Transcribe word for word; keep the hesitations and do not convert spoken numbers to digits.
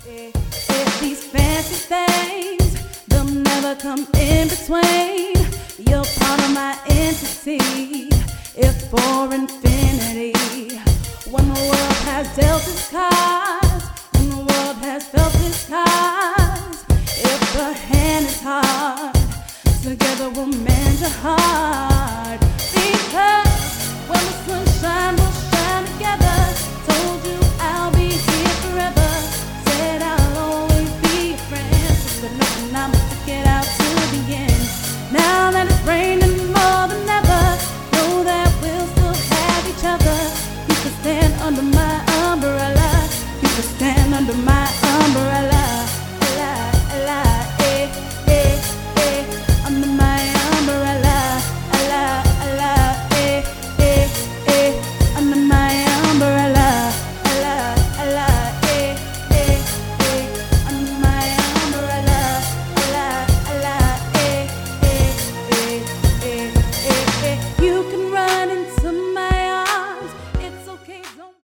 If these fancy things, they'll never come in between. You're part of my entity, if for infinity. When the world has dealt its cards, when the world has felt its cards, if the hand is hard, together we'll mend your heart.